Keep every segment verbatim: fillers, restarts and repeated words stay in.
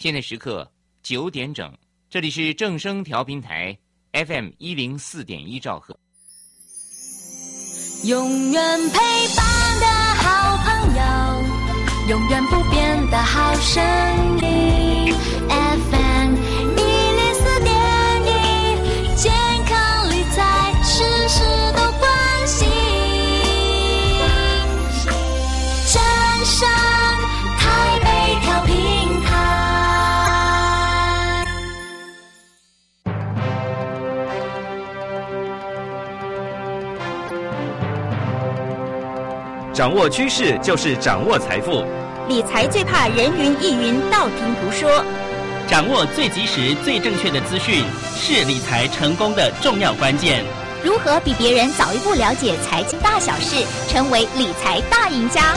现在时刻九点整，这里是正声调频台 F M 一零四点一兆赫。 永远陪伴的好朋友，永远不变的好声音 F M 一零四点一，健康理财事事都关心，正声台北调频台。 掌握趋势就是掌握财富， 理财最怕人云亦云，道听途说。 掌握最及时、最正确的资讯，是理财成功的重要关键。 如何比别人早一步了解财经大小事，成为理财大赢家？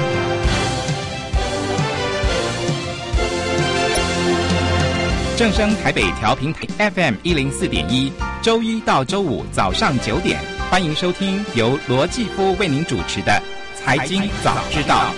正声台北调频台 F M 一零四点一，周一到周五早上九点，欢迎收听由罗继夫为您主持的财经早知道。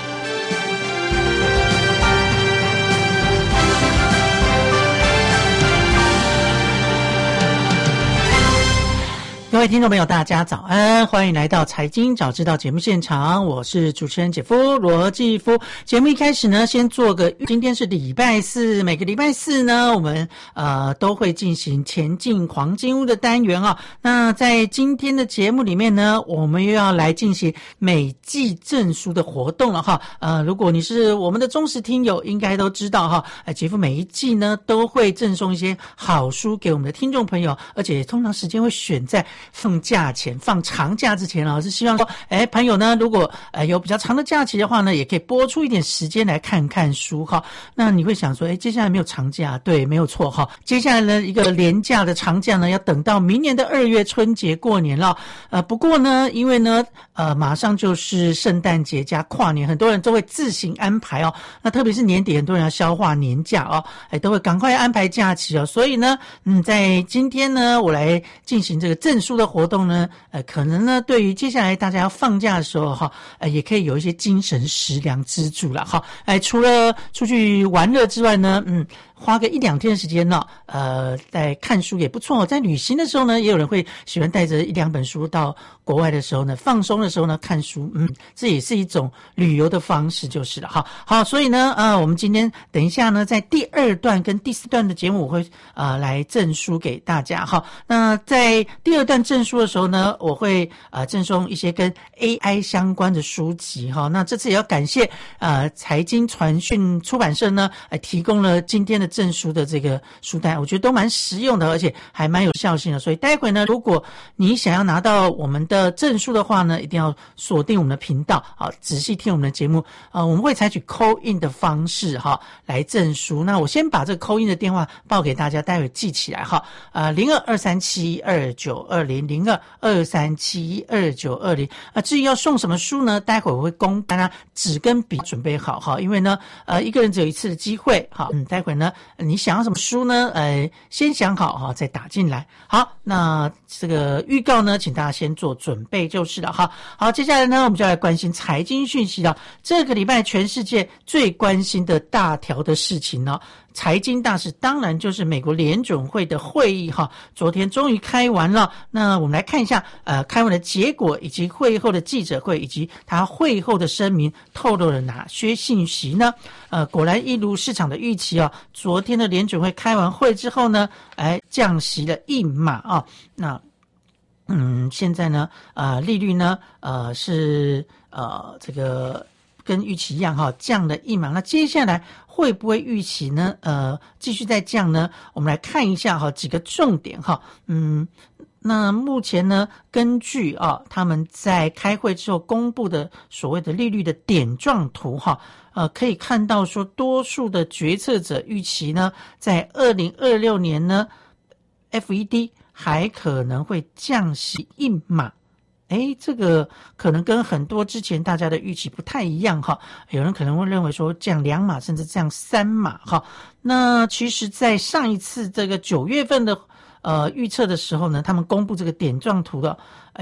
各位听众朋友大家早安，欢迎来到财经早知道节目现场，我是主持人姐夫罗继夫。节目一开始呢，先做个，今天是礼拜四，每个礼拜四呢，我们呃都会进行前进黄金屋的单元啊。那在今天的节目里面呢，我们又要来进行每季证书的活动了哈。呃，如果你是我们的忠实听友，应该都知道哈，呃，姐夫每一季呢都会赠送一些好书给我们的听众朋友，而且通常时间会选在放假前，放长假之前啊，是希望说，哎，朋友呢，如果呃有比较长的假期的话呢，也可以拨出一点时间来看看书哈。那你会想说，哎，接下来没有长假，对，没有错哈。接下来呢，一个连假的长假呢，要等到明年的二月春节过年了。呃，不过呢，因为呢，呃，马上就是圣诞节加跨年，很多人都会自行安排哦。那特别是年底，很多人要消化年假哦，哎，都会赶快安排假期哦。所以呢，嗯，在今天呢，我来进行这个证书的活动呢，呃，可能呢，对于接下来大家要放假的时候哈，呃，也可以有一些精神食粮支柱了哈。哎，除了出去玩乐之外呢，嗯，花个一两天的时间呢，呃，在看书也不错。在旅行的时候呢，也有人会喜欢带着一两本书到国外的时候呢，放松的时候呢看书，嗯，这也是一种旅游的方式就是了哈。好，所以呢，呃，我们今天等一下呢，在第二段跟第四段的节目，我会呃来赠书给大家哈。那在第二段赠书的时候呢，我会呃赠送一些跟 A I 相关的书籍哈。那这次也要感谢呃财经传讯出版社呢，呃提供了今天的证书的这个书单，我觉得都蛮实用的，而且还蛮有效性的。所以待会呢，如果你想要拿到我们的证书的话呢，一定要锁定我们的频道，好，仔细听我们的节目。呃，我们会采取 call in 的方式哈来证书。那我先把这个 call in 的电话报给大家，待会记起来哈。呃，零二二三七二九二零零二二三七二九二零。啊，至于要送什么书呢？待会我会公开啊，纸跟笔准备好哈，因为呢，呃，一个人只有一次的机会哈。嗯，待会呢。你想要什么书呢？呃，先想好哈，再打进来。好，那这个预告呢，请大家先做准备就是了哈。好，接下来呢，我们就来关心财经讯息了。这个礼拜全世界最关心的大条的事情呢，财经大事当然就是美国联准会的会议哈，昨天终于开完了。那我们来看一下，呃，开完的结果以及会后的记者会以及他会后的声明透露了哪些信息呢？呃，果然一如市场的预期啊，昨天的联准会开完会之后呢，哎，降息了一码啊。那嗯，现在呢，呃，利率呢，呃，是呃这个跟预期一样哈，降了一码。那接下来会不会预期呢？呃，继续再降呢？我们来看一下哈几个重点哈。嗯，那目前呢，根据啊他们在开会之后公布的所谓的利率的点状图哈。呃，可以看到说，多数的决策者预期呢，在二零二六年呢 ，F E D 还可能会降息一码。诶，这个可能跟很多之前大家的预期不太一样哈。有人可能会认为说降两码甚至降三码哈。那其实，在上一次这个九月份的呃预测的时候呢，他们公布这个点状图的，呃。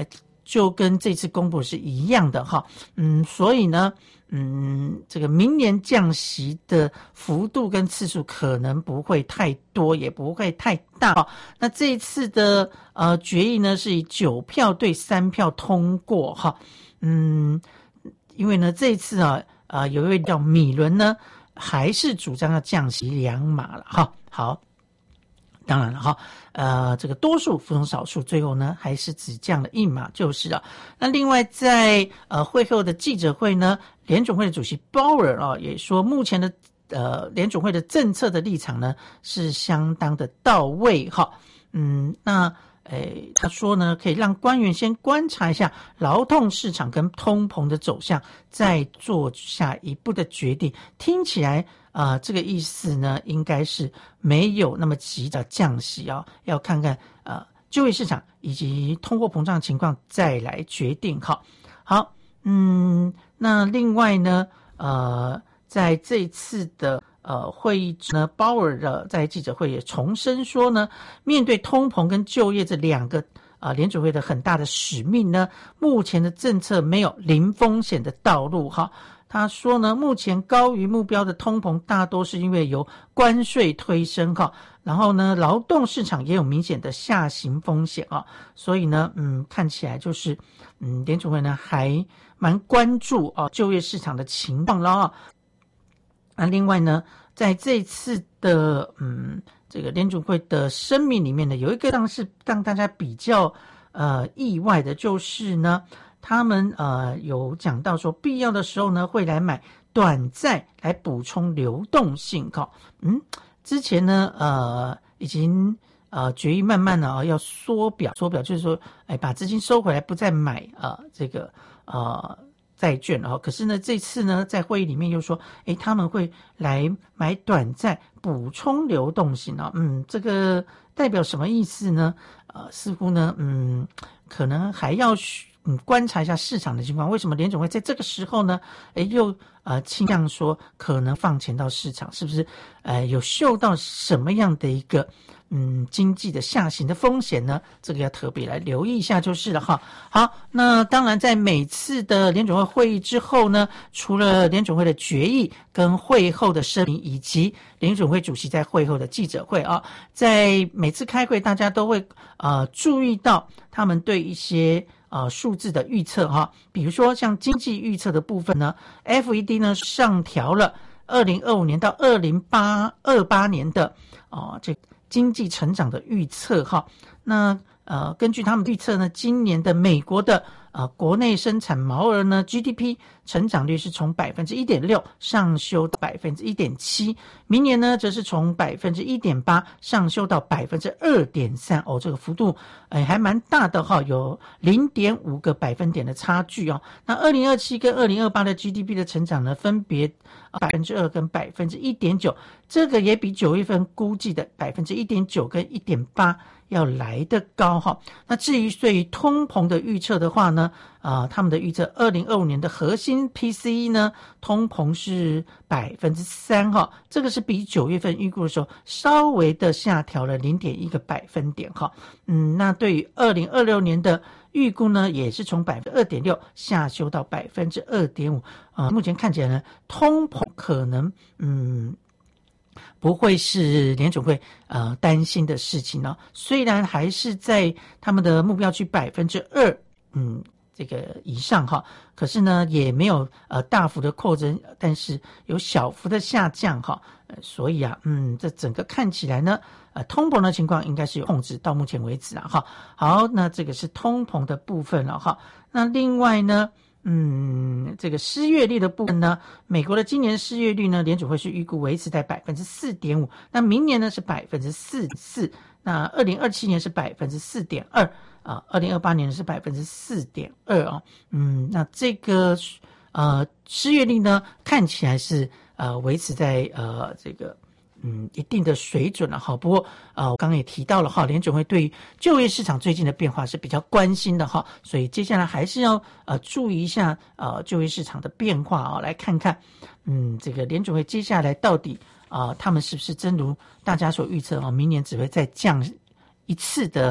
就跟这次公布是一样的哈，嗯，所以呢，嗯，这个明年降息的幅度跟次数可能不会太多，也不会太大。那这一次的呃决议呢，是以九票对三票通过哈，嗯，因为呢这一次啊，呃，有一位叫米伦呢，还是主张要降息两码了哈，好。当然了哈，呃，这个多数服从少数，最后呢还是只降了一码就是了。那另外在呃会后的记者会呢，联准会的主席鲍尔啊也说，目前的呃联准会的政策的立场呢是相当的到位哈。嗯，那诶他说呢，可以让官员先观察一下劳动市场跟通膨的走向，再做下一步的决定。听起来。啊、呃，这个意思呢，应该是没有那么急的降息啊，要看看呃就业市场以及通货膨胀情况再来决定。好，好，嗯，那另外呢，呃，在这一次的呃会议呢，鲍尔的在记者会也重申说呢，面对通膨跟就业这两个啊、呃、联准会的很大的使命呢，目前的政策没有零风险的道路哈。他说呢，目前高于目标的通膨大多是因为由关税推升哈，然后呢，劳动市场也有明显的下行风险啊，所以呢，嗯，看起来就是嗯，联储会呢还蛮关注啊就业市场的情况了啊。那另外呢，在这次的嗯这个联储会的声明里面呢，有一个让是让大家比较呃意外的，就是呢。他们呃有讲到说，必要的时候呢，会来买短债来补充流动性哈。嗯，之前呢呃已经呃决议慢慢的啊要缩表，缩表就是说，哎把资金收回来，不再买呃这个呃债券啊。可是呢这次呢在会议里面又说，哎他们会来买短债补充流动性啊。嗯，这个代表什么意思呢？呃，似乎呢嗯可能还要。嗯，观察一下市场的情况，为什么联总会在这个时候呢？诶，又呃倾向说可能放钱到市场，是不是？呃，有嗅到什么样的一个嗯经济的下行的风险呢？这个要特别来留意一下就是了哈。好，那当然在每次的联总会会议之后呢，除了联总会的决议跟会后的声明，以及联总会主席在会后的记者会啊，在每次开会大家都会呃注意到他们对一些。呃，数字的预测哈，比如说像经济预测的部分呢 ，F E D 呢上调了二零二五年到二零二八年的哦这经济成长的预测哈。那呃，根据他们预测呢，今年的美国的呃国内生产毛额呢 G D P 成长率是从百分之一点六上修到百分之一点七，明年呢则是从百分之一点八上修到百分之二点三哦，这个幅度哎还蛮大的哈，有零点五个百分点的差距哦。那二零二七跟二零二八的 G D P 的成长呢，分别百分之二跟百分之一点九，这个也比九月份估计的百分之一点九跟一点八。要来得高哈，那至于对于通膨的预测的话呢，啊、呃，他们的预测二零二五年的核心 P C E 呢，通膨是百分之三哈，这个是比九月份预估的时候稍微的下调了零点一个百分点哈，嗯，那对于二零二六年的预估呢，也是从百分之二点六下修到百分之二点五啊，目前看起来呢，通膨可能嗯。不会是联准会呃担心的事情呢、哦。虽然还是在他们的目标区百分之二，嗯，这个以上哈，可是呢也没有呃大幅的扩增，但是有小幅的下降哈。呃、所以啊，嗯，这整个看起来呢，呃，通膨的情况应该是有控制到目前为止啊哈。好，那这个是通膨的部分了哈。那另外呢？嗯，这个失业率的部分呢，美国的今年失业率呢，联储会是预估维持在百分之四点五，那明年呢是百分之四点四，那二零二七年是百分之四点二啊，二零二八年是百分之四点二啊，嗯，那这个呃失业率呢，看起来是呃维持在呃这个。嗯，一定的水准了哈。不过，呃，我刚刚也提到了哈，联准会对于就业市场最近的变化是比较关心的哈，所以接下来还是要呃注意一下呃就业市场的变化啊，来看看，嗯，这个联准会接下来到底啊、呃，他们是不是真如大家所预测啊，明年只会再降一次的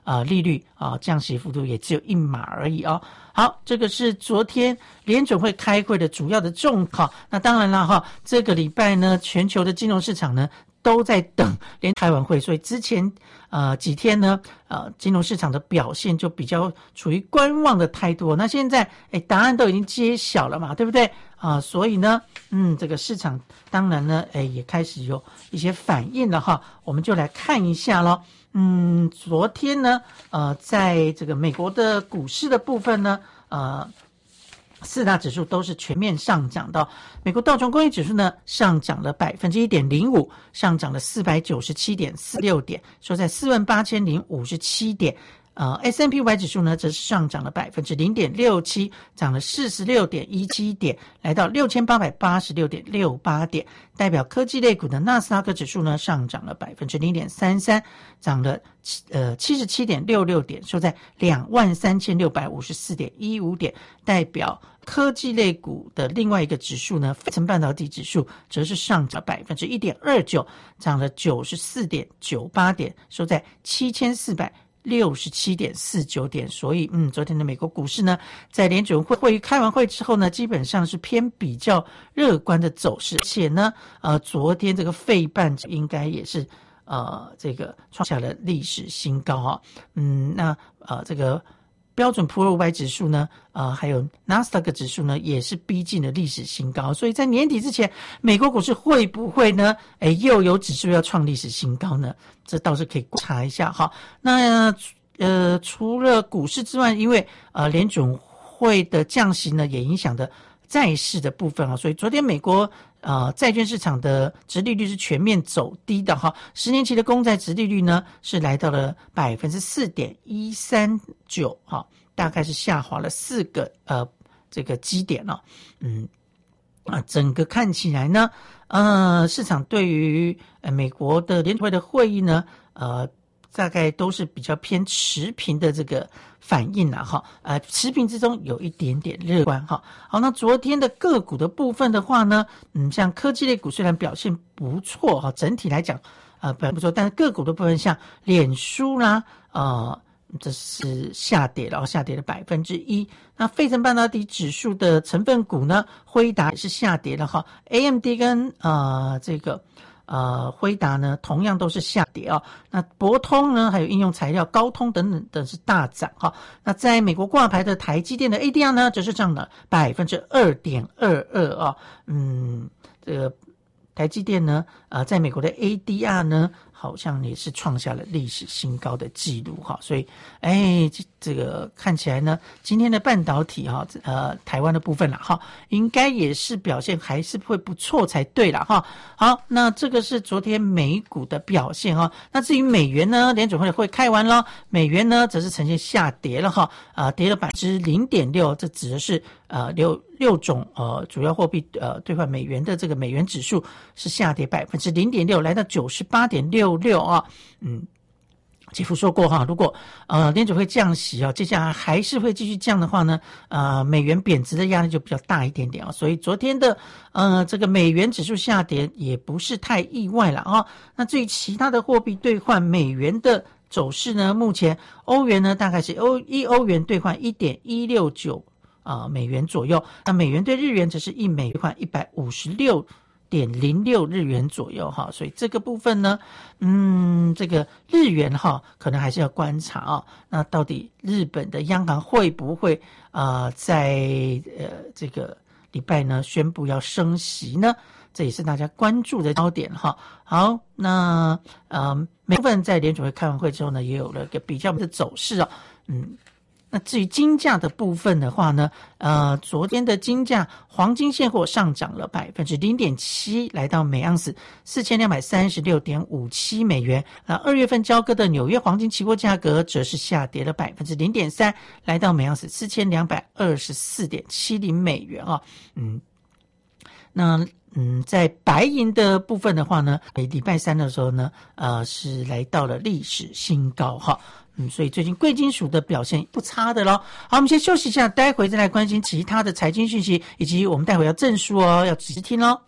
呃利率啊、呃、降息幅度也只有一码而已哦。好，这个是昨天联准会开会的主要的重考。那当然了哈，这个礼拜呢，全球的金融市场呢都在等联开完会，所以之前呃几天呢，呃金融市场的表现就比较处于观望的态度。那现在哎答案都已经揭晓了嘛，对不对啊、呃？所以呢，嗯，这个市场当然呢，哎也开始有一些反应了哈。我们就来看一下咯。嗯，昨天呢，呃，在这个美国的股市的部分呢，呃。四大指数都是全面上涨的。美国道琼工业指数呢上涨了 百分之一点零五， 上涨了 四百九十七点四六 点，收在 四万八千零五十七 点。呃 S and P 五百 指数呢则是上涨了 百分之零点六七， 涨了 四十六点一七 点，来到 六千八百八十六点六八 点。代表科技类股的纳斯达克指数呢上涨了 百分之零点三三， 涨了呃 七十七点六六 点，收在 两万三千六百五十四点一五 点。代表科技类股的另外一个指数呢，费城半导体指数则是上涨 百分之一点二九， 涨了 九十四点九八 点，收在七千四百六十七点四九 点。所以嗯，昨天的美国股市呢，在联准会会议开完会之后呢，基本上是偏比较乐观的走势，而且呢呃，昨天这个费半应该也是呃这个创下了历史新高啊。嗯，那呃这个标准普尔五百指数呢，呃，还有纳斯达克指数呢，也是逼近了历史新高。所以在年底之前，美国股市会不会呢？哎，又有指数要创历史新高呢？这倒是可以观察一下哈。那呃，除了股市之外，因为呃联准会的降息呢，也影响的债市的部分啊，所以昨天美国呃债券市场的殖利率是全面走低的哈。十年期的公债殖利率呢是来到了 百分之四点一三九 哈，大概是下滑了四个呃这个基点了、哦。嗯啊，整个看起来呢，呃，市场对于呃美国的联储会的会议呢，呃。大概都是比较偏持平的这个反应啦哈，呃，持平之中有一点点乐观哈。好，那昨天的个股的部分的话呢，嗯，像科技类股虽然表现不错哈，整体来讲呃表现不错，但是个股的部分像脸书啦，呃，这是下跌了，下跌了百分之一。那费城半导体指数的成分股呢，辉达也是下跌了哈 ，A M D 跟呃这个。呃，辉达呢同样都是下跌哦。那博通呢，还有应用材料、高通等等等是大涨哈、哦。那在美国挂牌的台积电的 A D R 呢，则是涨了百分之二点二二啊。嗯，这个台积电呢，呃，在美国的 A D R 呢，好像也是创下了历史新高的记录哈。所以，哎，这这个看起来呢，今天的半导体哈，呃，台湾的部分啦哈，应该也是表现还是会不错才对啦哈。好，那这个是昨天美股的表现哈。那至于美元呢，联准会会开完了，美元呢则是呈现下跌了哈，啊，跌了百分之零点六，这指的是呃六六种呃主要货币呃兑换美元的这个美元指数是下跌百分之零点六，来到九十八点六六啊，嗯。姐夫说过哈，如果呃联准会降息啊，接下来还是会继续降的话呢，呃美元贬值的压力就比较大一点点啊，所以昨天的呃这个美元指数下跌也不是太意外了啊。那至于其他的货币兑换美元的走势呢，目前欧元呢大概是欧一欧元兑换 一点一六九 啊美元左右，那美元对日元则是一美兑换一百五十六点零六日元左右哈，所以这个部分呢，嗯，这个日元哈，可能还是要观察啊、哦。那到底日本的央行会不会呃在呃这个礼拜呢宣布要升息呢？这也是大家关注的焦点哈。好，那呃，美部分在联准会开完会之后呢，也有了一个比较的走势啊、哦，嗯。那至于金价的部分的话呢，呃，昨天的金价黄金现货上涨了百分之零点七，来到每盎司四千两百三十六点五七美元。那二月份交割的纽约黄金期货价格则是下跌了百分之零点三，来到每盎司四千两百二十四点七零美元啊。嗯，那嗯，在白银的部分的话呢，礼拜三的时候呢，呃，是来到了历史新高哈。嗯，所以最近贵金属的表现不差的咯。好，我们先休息一下，待会再来关心其他的财经讯息，以及我们待会要证书哦，要仔细听咯。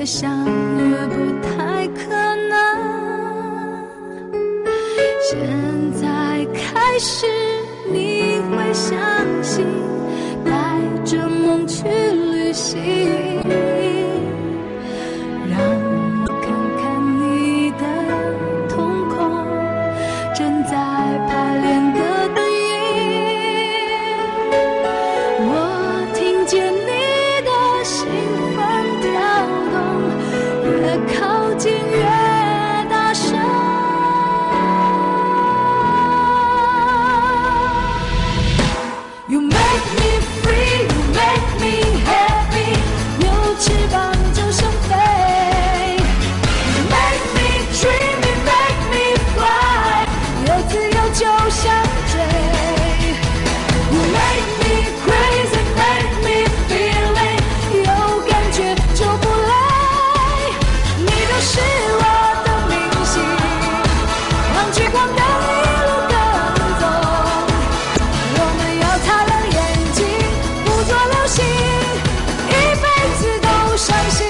相约不太可能。现在开始你会相信，带着梦去旅行，让我看看你的瞳孔正在排练的背影。我听见你的心房跳动，越靠近越大声。You make me free, you make me happy， 有翅膀就想飞。You make me dream, you make me fly， 有自由就想追。You make me crazy, make me feeling， 有感觉就不累。你就是我的明星，让聚光灯一路跟踪。我们要擦亮眼睛，不做流星，一辈子都相信。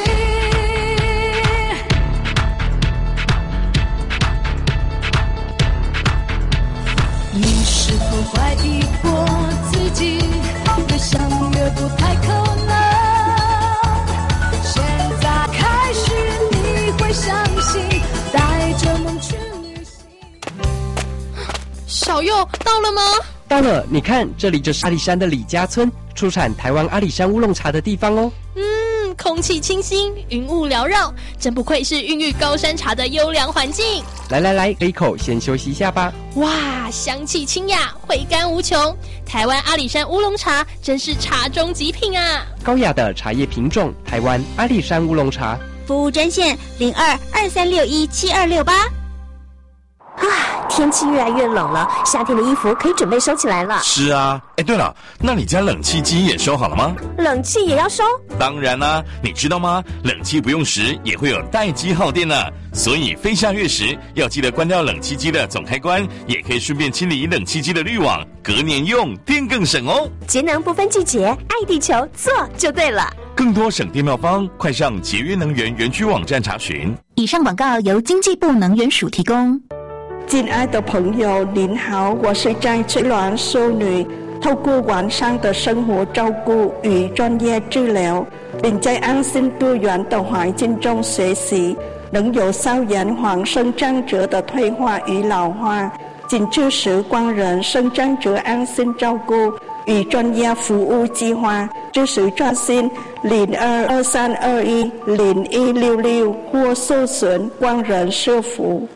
你是否怀疑过自己？越想越不太可能。现在开始你会相信，带着梦去旅行。 小佑到了吗？ 到了，你看，这里就是阿里山的李家村，出产台湾阿里山乌龙茶的地方哦。 嗯，空气清新，云雾缭绕，真不愧是孕育高山茶的优良环境。 来来来，喝一口，先休息一下吧。 哇，香气清雅，回甘无穷。台湾阿里山乌龙茶真是茶中极品啊！ 高雅的茶叶品种，台湾阿里山乌龙茶。 服务专线零二二三六一七二六八。 啊，天气越来越冷了，夏天的衣服可以准备收起来了。 是啊，哎，对了，那你家冷气机也收好了吗？ 冷气也要收？ 当然啦、啊，你知道吗？冷气不用时也会有待机耗电呢，所以非下月时要记得关掉冷气机的总开关，也可以顺便清理冷气机的滤网，隔年用电更省哦。 节能不分季节，爱地球做就对了。 更多省电妙方，快上节约能源园区网站查询。 以上广告由经济部能源署提供。 亲爱的朋友您好，我是张翠鸾淑女，透过完善的生活照顾与专业治疗，并在安心多元的环境中学习，能有效延缓生长者的退化与老化。请支持光仁生长者安心照顾与专业服务计划，支持专线零二二三二一零一六六或搜寻光仁社福。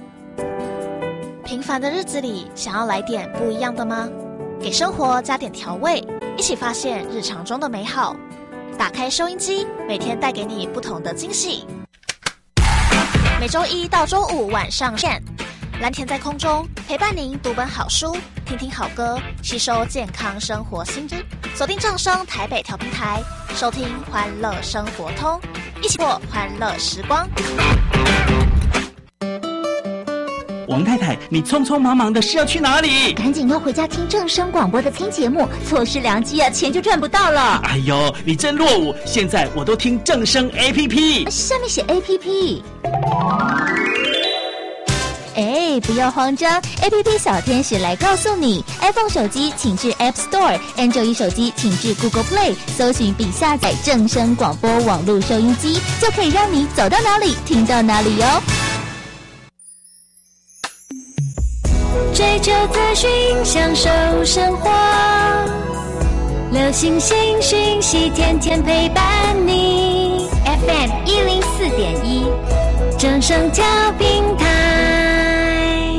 平凡的日子里，想要来点不一样的吗？给生活加点调味，一起发现日常中的美好。打开收音机，每天带给你不同的惊喜。每周一到周五晚上见，蓝田在空中陪伴您读本好书，听听好歌，吸收健康生活新知。锁定正声台北调频台，收听欢乐生活通，一起过欢乐时光。 王太太，你匆匆忙忙的是要去哪里？ 赶紧要回家听正声广播的听节目，错失良机啊，钱就赚不到了。 哎呦，你真落伍！现在我都听正声 A P P， 下面写 A P P。哎，不要慌张 ，A P P 小天使来告诉你 ，iPhone 手机请至 App Store，Android 手机请至 Google Play， 搜寻并下载正声广播网络收音机，就可以让你走到哪里听到哪里哟。 追求资讯，享受生活，流行新讯息，天天陪伴你。 F M 一零四点一， 正声调频台。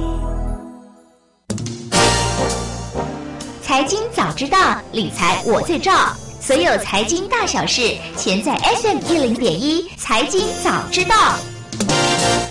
财经早知道，理财我最照。所有财经大小事，全在 F M 一零点一，财经早知道。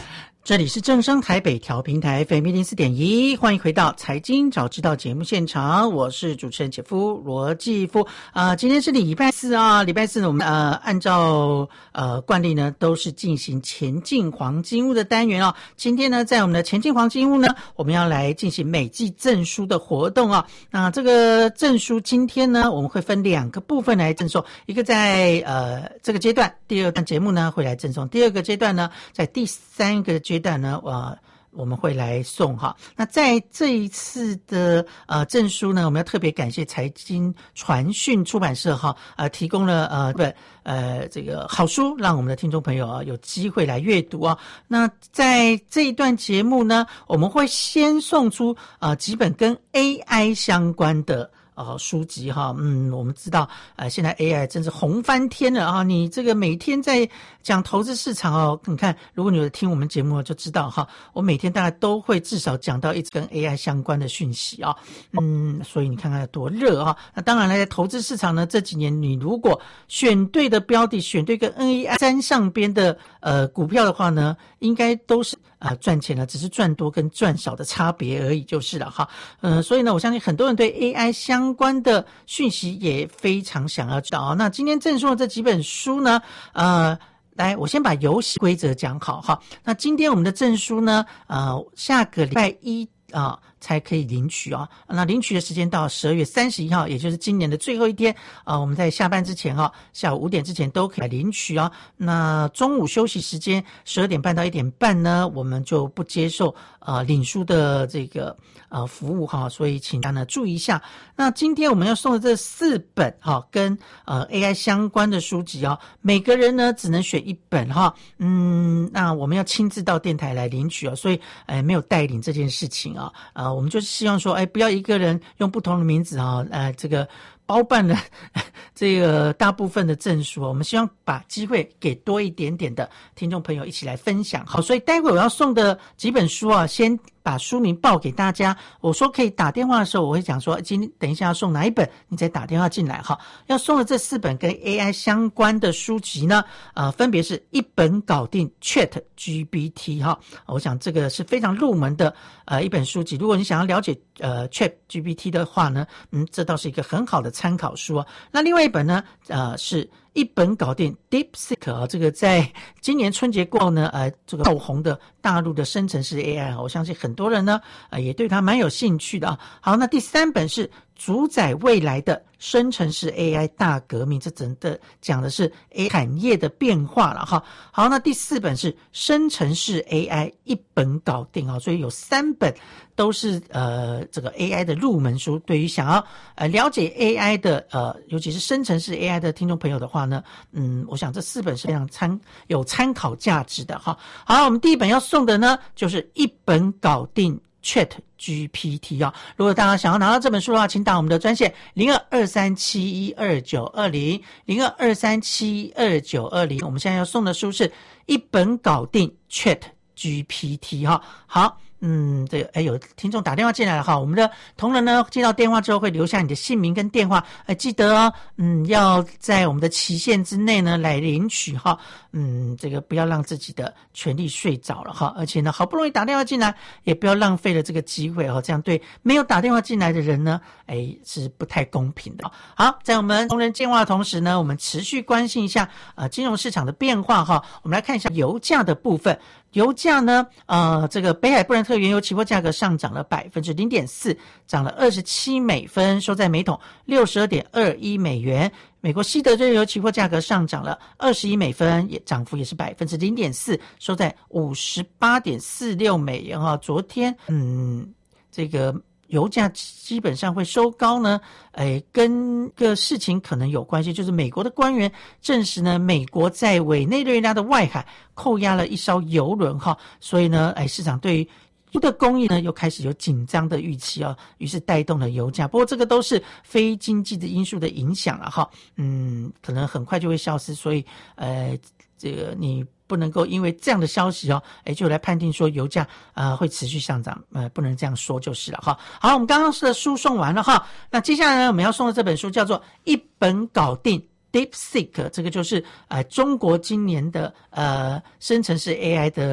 这里是正声台北调频台 F M 一零四点一，欢迎回到财经早知道节目现场，我是主持人姐夫罗继夫啊、呃。今天是礼拜四啊，礼拜四呢，我们呃按照呃惯例呢，都是进行前进黄金屋的单元哦。今天呢，在我们的前进黄金屋呢，我们要来进行每季证书的活动啊。那这个证书今天呢，我们会分两个部分来赠送，一个在呃这个阶段，第二段节目呢会来赠送，第二个阶段呢，在第三个阶段。阶段呢，呃，我们会来送哈。那在这一次的呃证书呢，我们要特别感谢财经传讯出版社哈，呃，提供了呃不呃这个好书，让我们的听众朋友啊有机会来阅读啊。那在这一段节目呢，我们会先送出呃几本跟 A I 相关的。呃，书籍哈，嗯，我们知道，呃，现在 A I 真是红翻天了啊！你这个每天在讲投资市场哦，你看，如果你有听我们节目就知道哈，我每天大概都会至少讲到一直跟 A I 相关的讯息啊，嗯，所以你看看有多热啊！那当然了，在投资市场呢，这几年你如果选对的标的，选对跟 A I 沾上边的呃股票的话呢，应该都是。啊，赚钱了，只是赚多跟赚少的差别而已，就是了哈。呃，所以呢，我相信很多人对 A I 相关的讯息也非常想要知道啊。那今天赠送的这几本书呢，呃，来，我先把游戏规则讲好哈。那今天我们的证书呢，呃，下个礼拜一啊。才可以领取啊。那领取的时间到十二月三十一号，也就是今年的最后一天啊。我们在下班之前啊，下午五点之前都可以来领取啊。那中午休息时间十二点半到一点半呢，我们就不接受呃领书的这个呃服务哈，所以请大家呢注意一下。那今天我们要送的这四本哈，跟呃 A I 相关的书籍啊，每个人呢只能选一本哈。嗯，那我们要亲自到电台来领取啊，所以呃没有代领这件事情啊，呃。我们就是希望说，哎，不要一个人用不同的名字啊，呃，这个包办了这个大部分的证书。我们希望把机会给多一点点的听众朋友一起来分享。好，所以待会我要送的几本书啊，先把书名报给大家。我说可以打电话的时候，我会讲说，今天等一下要送哪一本，你再打电话进来哈。要送的这四本跟 A I 相关的书籍呢，呃，分别是一本搞定 Chat G P T 哈。我想这个是非常入门的呃一本书籍。如果你想要了解呃 Chat G P T 的话呢，嗯，这倒是一个很好的参考书啊。那另外一本呢，呃，是一本搞定 DeepSeek 啊，这个在今年春节过后呢，呃，这个爆红的大陆的生成式 A I， 我相信很多人呢，呃，也对它蛮有兴趣的啊。好，那第三本是主宰未来的生成式 A I 大革命，这整个讲的是 A I 产业的变化了哈。好，那第四本是生成式 A I 一本搞定啊，所以有三本都是呃这个 A I 的入门书。对于想要呃了解 A I 的呃尤其是生成式 A I 的听众朋友的话呢，嗯，我想这四本是非常参有参考价值的哈。好，我们第一本要送的呢，就是一本搞定Chat G P T 啊，如果大家想要拿到这本书的话，请打我们的专线零二二三七一二九二零零二二三七一二九二零。我们现在要送的书是一本搞定 Chat G P T 哈。好。嗯，这个哎，有听众打电话进来了哈，我们的同仁呢接到电话之后会留下你的姓名跟电话，哎，记得哦，嗯，要在我们的期限之内呢来领取哈，嗯，这个不要让自己的权利睡着了哈，而且呢，好不容易打电话进来，也不要浪费了这个机会哈，这样对没有打电话进来的人呢，哎，是不太公平的。好，在我们同仁电话的同时呢，我们持续关心一下呃金融市场的变化哈，我们来看一下油价的部分。油价呢，呃，这个北海布伦特原油期货价格上涨了百分之零点四，涨了二十七美分，收在每桶六十二点二一美元。美国西德原油期货价格上涨了二十一美分，也涨幅也是百分之零点四，收在五十八点四六美元啊。昨天，嗯，这个。油价基本上会收高呢，哎，跟个事情可能有关系，就是美国的官员证实呢，美国在委内瑞拉的外海扣押了一艘油轮哈，所以呢，哎，市场对于油的供应呢又开始有紧张的预期啊，于是带动了油价。不过这个都是非经济的因素的影响了哈，嗯，可能很快就会消失，所以呃，这个你。不能够因为这样的消息哦，哎，就来判定说油价啊、呃、会持续上涨，呃，不能这样说就是了哈。好，我们刚刚的书送完了哈，那接下来呢，我们要送的这本书叫做《一本搞定》。DeepSeek 这个就是呃中国今年的呃生成式 A I 的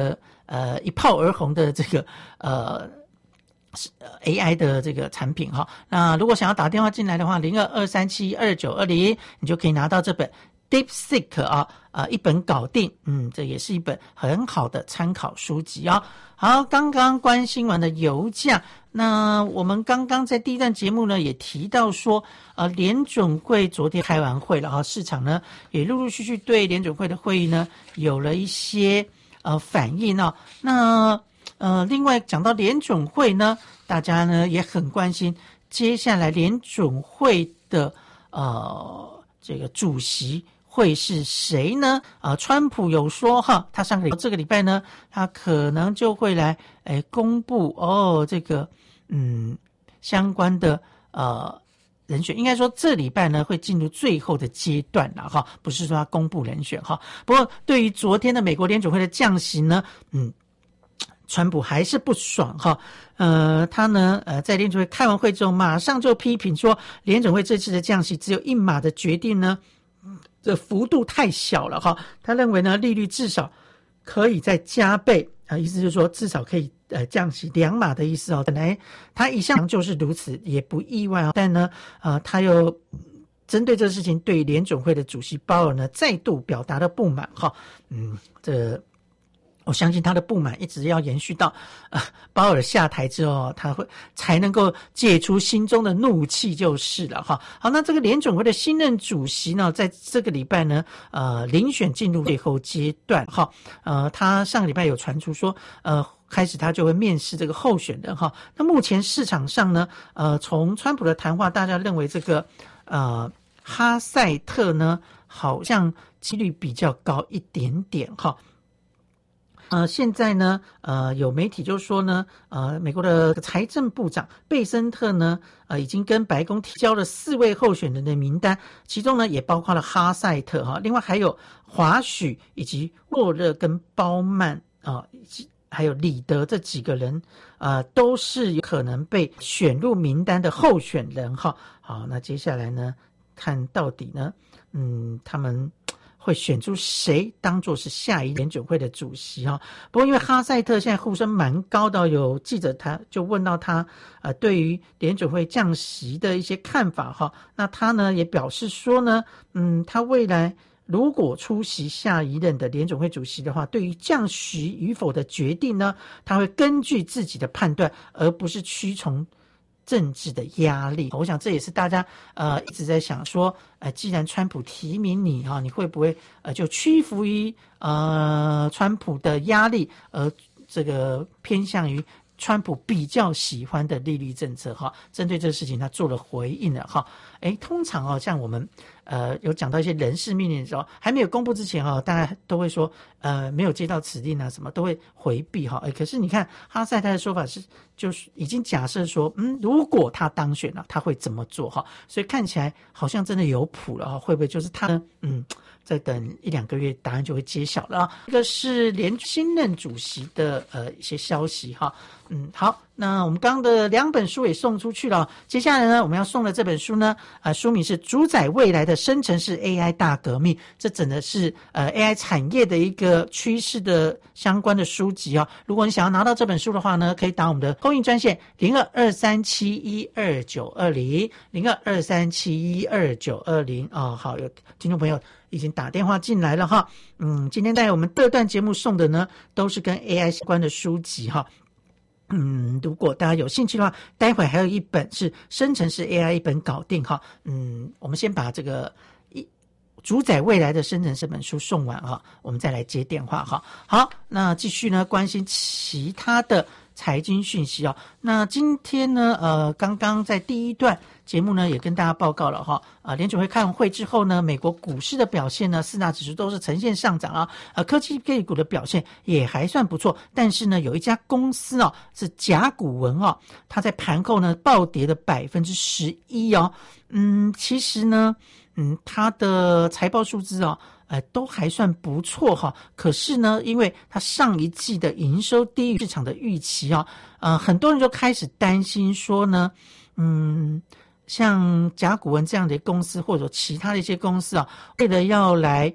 呃一炮而红的这个呃。A I 的这个产品哈，那如果想要打电话进来的话，零二二三七二九二零，你就可以拿到这本 DeepSeek 啊，呃，一本搞定，嗯，这也是一本很好的参考书籍啊。好，刚刚关心完的油价，那我们刚刚在第一段节目呢也提到说，呃，联准会昨天开完会了哈，市场呢也陆陆续续对联准会的会议呢有了一些呃反应啊，那。呃，另外讲到联准会呢，大家呢也很关心接下来联准会的呃这个主席会是谁呢？啊、呃，川普有说哈，他上个礼这个礼拜呢，他可能就会来诶公布哦这个嗯相关的呃人选，应该说这礼拜呢会进入最后的阶段了哈，不是说他公布人选哈。不过对于昨天的美国联准会的降息呢，嗯。川普还是不爽哈，呃，他呢，呃，在联准会开完会之后，马上就批评说，联准会这次的降息只有一码的决定呢，这幅度太小了哈。他认为呢，利率至少可以再加倍啊、呃，意思就是说至少可以呃降息两码的意思哦。本来他一向就是如此，也不意外哦。但呢，呃，他又针对这事情，对联准会的主席鲍尔呢，再度表达了不满哈。嗯，这。我相信他的不满一直要延续到呃鲍尔下台之后，他会才能够解除心中的怒气就是了哈。好，那这个联准会的新任主席呢，在这个礼拜呢，呃，遴选进入最后阶段哈。呃，他上个礼拜有传出说，呃，开始他就会面试这个候选人哈。那目前市场上呢，呃，从川普的谈话，大家认为这个呃哈塞特呢，好像几率比较高一点点哈。呃，现在呢，呃，有媒体就说呢，呃，美国的财政部长贝森特呢，呃，已经跟白宫提交了四位候选人的名单，其中呢也包括了哈塞特哈，另外还有华许以及沃热跟鲍曼啊，以及还有李德这几个人，呃，都是有可能被选入名单的候选人哈。好，那接下来呢，看到底呢，嗯，他们。会选出谁当作是下一联准会的主席哈？不过因为哈塞特现在呼声蛮高的，有记者他就问到他呃对于联准会降息的一些看法哈，那他呢也表示说呢，嗯，他未来如果出席下一任的联准会主席的话，对于降息与否的决定呢，他会根据自己的判断，而不是屈从政治的压力。我想这也是大家呃一直在想说，呃，既然川普提名你哈，你会不会呃就屈服于呃川普的压力，而这个偏向于川普比较喜欢的利率政策哈？针对这个事情，他做了回应了哈。诶，通常哦，像我们呃有讲到一些人事命令的时候，还没有公布之前哈，大家都会说呃没有接到指令啊，什么都会回避哈。诶，可是你看哈塞特的说法是，就是已经假设说，嗯，如果他当选了，他会怎么做哈？所以看起来好像真的有谱了哈，会不会就是他呢？嗯，再等一两个月，答案就会揭晓了啊。这个是联新任主席的呃一些消息哈。嗯，好，那我们刚刚的两本书也送出去了，接下来呢，我们要送的这本书呢，呃，书名是《主宰未来的生成式 A I 大革命》，这整的是呃 A I 产业的一个趋势的相关的书籍哦。如果你想要拿到这本书的话呢，可以打我们的call in专线零二二三七一二九二零零二二三七一二九二零哦。好，有听众朋友已经打电话进来了哈。嗯，今天在我们这段节目送的呢，都是跟 A I 相关的书籍哈。嗯，如果大家有兴趣的话，待会还有一本是生成式 A I 一本搞定哈。嗯，我们先把这个一主宰未来的生成式本书送完哈，我们再来接电话哈。好，那继续呢关心其他的财经讯息哦。那今天呢，呃，刚刚在第一段节目呢也跟大家报告了哈，啊，联准会开完会之后呢，美国股市的表现呢，四大指数都是呈现上涨啊，呃，科技类股的表现也还算不错，但是呢，有一家公司哦是甲骨文哦，它在盘后呢暴跌了百分之十一哦，嗯，其实呢，嗯，它的财报数字哦。呃，都还算不错哈，可是呢，因为它上一季的营收低于市场的预期啊，呃，很多人就开始担心说呢，嗯，像甲骨文这样的公司或者其他的一些公司啊，为了要来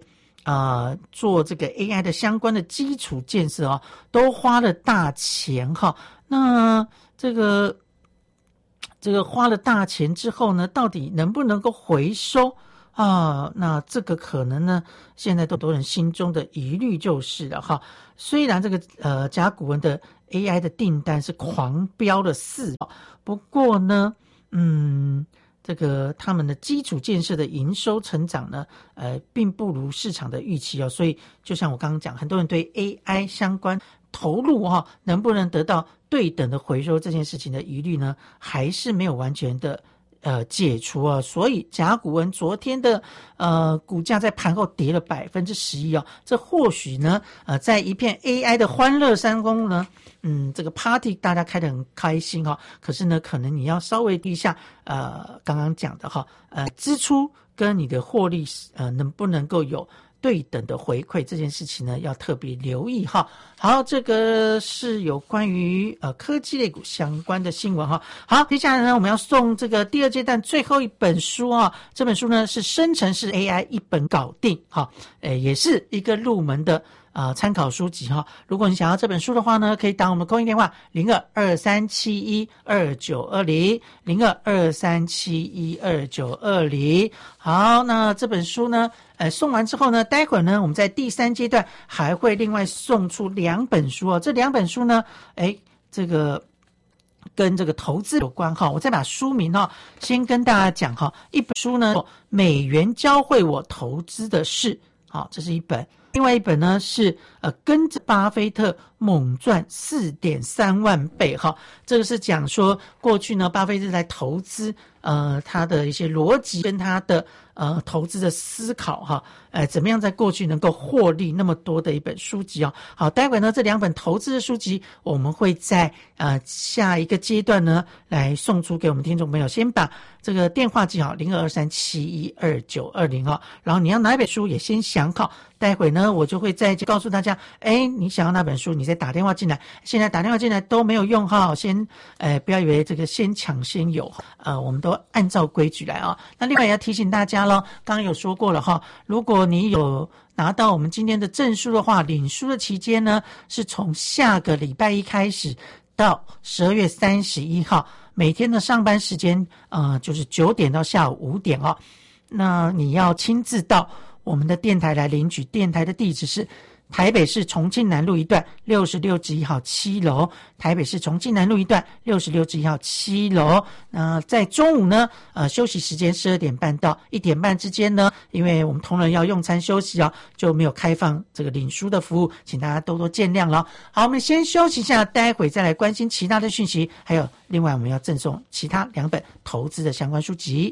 啊、呃、做这个 A I 的相关的基础建设哦，都花了大钱哈。那这个这个花了大钱之后呢，到底能不能够回收啊？那这个可能呢，现在都多人心中的疑虑就是了哈。虽然这个呃甲骨文的 A I 的订单是狂飙了四，不过呢，嗯。这个他们的基础建设的营收成长呢，呃，并不如市场的预期哦，所以就像我刚刚讲，很多人对 A I 相关投入哈、哦，能不能得到对等的回收这件事情的疑虑呢，还是没有完全的呃解除啊。所以甲骨文昨天的呃股价在盘后跌了百分之十一哦，这或许呢，呃，在一片 A I 的欢乐山峰呢。嗯，这个 party 大家开得很开心哈、哦，可是呢，可能你要稍微低下，呃，刚刚讲的哈，呃，支出跟你的获利，呃，能不能够有对等的回馈这件事情呢，要特别留意哈。好，这个是有关于呃科技类股相关的新闻哈。好，接下来呢，我们要送这个第二阶段最后一本书啊，这本书呢是生成式 A I 一本搞定哈，诶，也是一个入门的。啊、呃，参考书籍哈。如果你想要这本书的话呢，可以打我们的空运电话零二二三七一二九二零零二二三七一二九二零。好，那这本书呢，呃，送完之后呢，待会儿呢，我们在第三阶段还会另外送出两本书哦。这两本书呢，哎，这个跟这个投资有关哈。我再把书名哈，先跟大家讲哈。一本书呢，美元教会我投资的事，好，这是一本。另外一本呢是呃跟着巴菲特猛赚 四点三万倍哈，这个是讲说过去呢巴菲特在投资呃他的一些逻辑跟他的呃投资的思考哈，呃怎么样在过去能够获利那么多的一本书籍哦。好，待会呢这两本投资的书籍我们会在呃下一个阶段呢来送出给我们听众朋友，先把这个电话记好零二二三七一二九二零哈，然后你要哪一本书也先想好，待会呢我就会再告诉大家，哎，你想要那本书，你再打电话进来。现在打电话进来都没有用哈，先，呃，不要以为这个先抢先有，呃，我们都按照规矩来啊。那另外也要提醒大家咯，刚刚有说过了哈，如果你有拿到我们今天的证书的话，领书的期间呢，是从下个礼拜一开始到十二月三十一号，每天的上班时间，呃，就是九点到下午五点哦。那你要亲自到我们的电台来领取，电台的地址是台北市重庆南路一段六十六之一号七楼，台北市重庆南路一段六十六之一号七楼。那在中午呢，呃，休息时间十二点半到一点半之间呢，因为我们同仁要用餐休息啊，就没有开放这个领书的服务，请大家多多见谅了。好，我们先休息一下，待会再来关心其他的讯息，还有另外我们要赠送其他两本投资的相关书籍。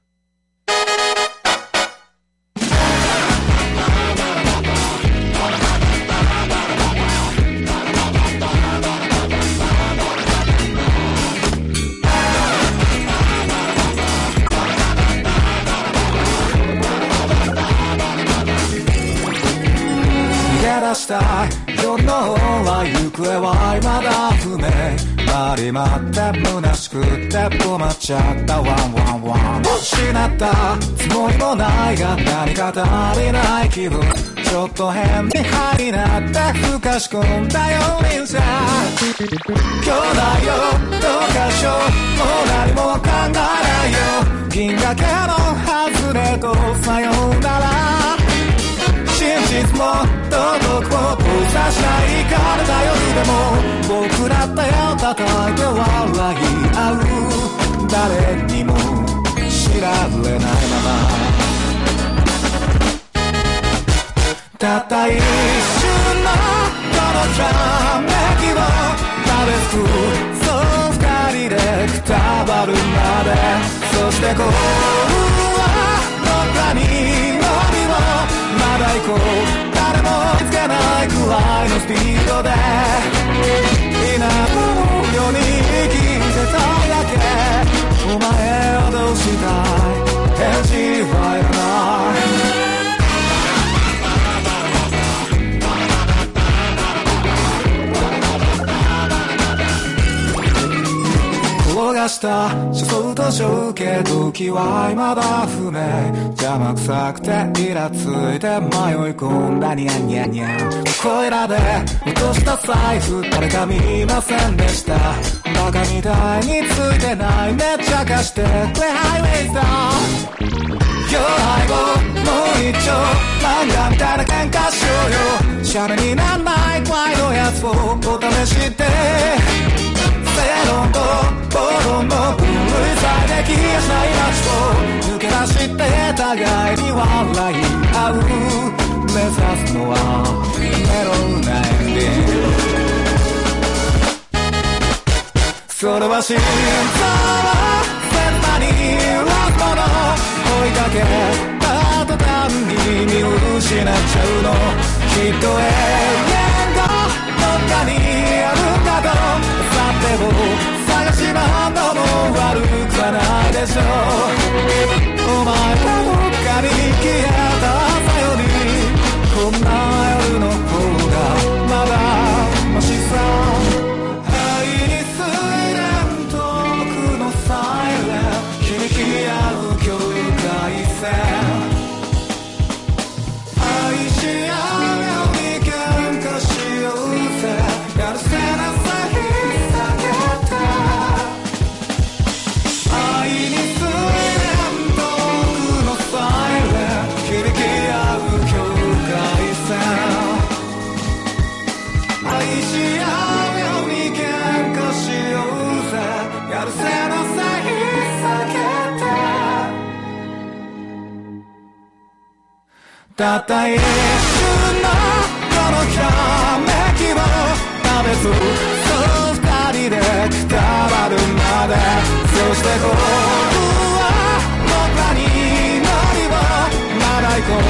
夜の方は行方は未だ不明待り待って虚しくって困っちゃったワンワンワン失ったつもりもないが何か足りない気分ちょっと変に派になってふかし込んだよ人生今日だよどうかしようもう何も考えないよ銀河系の外れとさようなら真実も道徳も閉ざしないから頼りでも僕らって叩いて笑い合う誰にも知られないままたった一瞬のこのひらめきを食べつくそう二人でくたばるまでそして幸運はどっかにのみをまだ行こう誰も見つけないくらいのスピードで田舎のように生きてたいだけお前をどうしたい返事はいらない転がした車窓と衝け時は未だ不明邪魔くさくてイラついて迷い込んだニャンニャンニャンここいらで落とした財布誰か見ませんでしたバカみたいについてないめっちゃ貸してくれハイウェイさ弱い棒もう一丁漫画みたいな喧嘩しようよシャレになんない怖いのやつをお試しで正論と暴論の分類されで消えしない街を抜け出して互いに笑い合う目指すのはメロウなエンディングそれは心臓は切なに揺らすもの追いかけた途端に見失っちゃうのきっと永遠がどっかにあるんだとさても探し回るのも悪くはないでしょうお前がどっかに消えた朝よりこんな夜の方がまだマシさ愛に睡蓮遠くのサイレン響き合う境界線愛し合うように喧嘩しようぜやるせなさ引っ提げて愛に睡蓮遠くのサイレン響き合う境界線愛し合うように喧嘩しようぜやるせなさ引っ提げてたった一瞬のこのひらめきを食べずそう二人でくたばるまでそして幸福は僕らに祈りをまだ行こ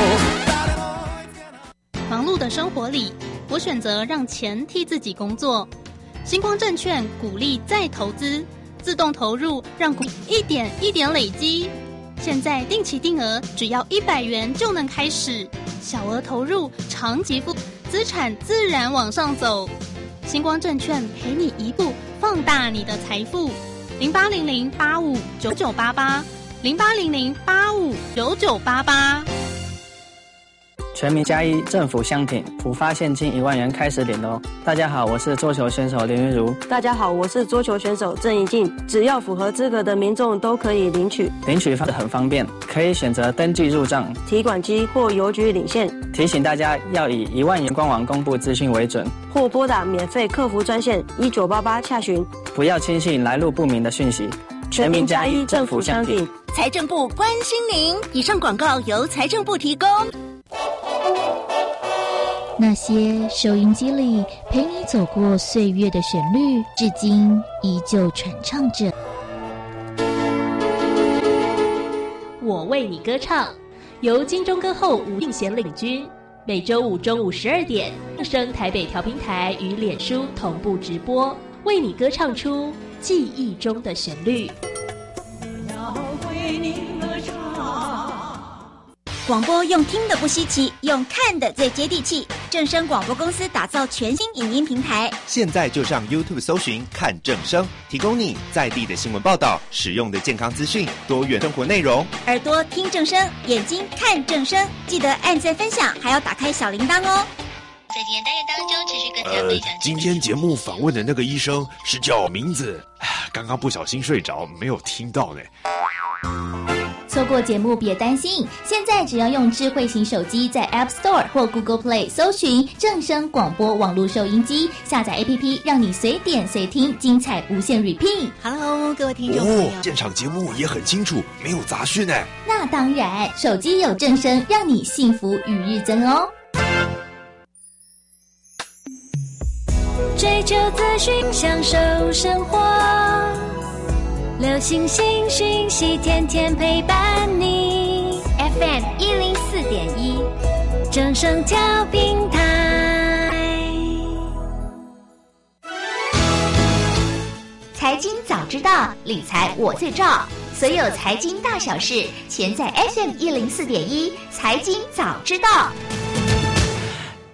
う忙碌的生活里，我选择让钱替自己工作。星光证券鼓励再投资，自动投入，让股一点一点累积。现在定期定额只要一百元就能开始，小额投入，长期付，资产自然往上走。星光证券陪你一步放大你的财富，零八零零八五九九八八，零八零零八五九九八八。 全民加一政府相挺，普发现金一万元开始领哦！大家好，我是桌球选手林云如。 大家好，我是桌球选手郑怡静。只要符合资格的民众都可以领取。 领取方式很方便，可以选择登记入账、 提款机或邮局领现。 提醒大家要以一万元官网公布资讯为准， 或拨打免费客服专线一九八八洽询。 不要轻信来路不明的讯息。全民加一政府相挺， 财政部关心您。以上广告由财政部提供。 那些收音机里陪你走过岁月的旋律，至今依旧传唱着。 我为你歌唱，由金钟歌后吴映贤领军，每周五中午十二点，正声台北调频台与脸书同步直播，为你歌唱出记忆中的旋律。 要为你歌唱。广播用听的不稀奇，用看的最接地气。正声广播公司打造全新影音平台， 现在就上 YouTube 搜寻看正声，提供你在地的新闻报道、实用的健康资讯、多元生活内容。 耳朵听正声，眼睛看正声，记得按赞分享，还要打开小铃铛哦。 在今天单元当中，持续跟大家分享。 呃，今天节目访问的那个医生是叫我名字，刚刚不小心睡着，没有听到呢。 错过节目别担心，现在只要用智慧型手机在 App Store 或 Google Play 搜寻正声广播网络收音机，下载 A P P 让你随点随听，精彩无限 repeat。 Hello， 各位听众朋友， 哦，现场节目也很清楚，没有杂讯呢。 那当然，手机有正声，让你幸福与日增哦。 追求资讯，享受生活。流行新讯息，天天陪伴你。F M 一零四点一，正声调频台。 财经早知道，理财我最照。所有财经大小事，全在 F M 一零四点一，财经早知道。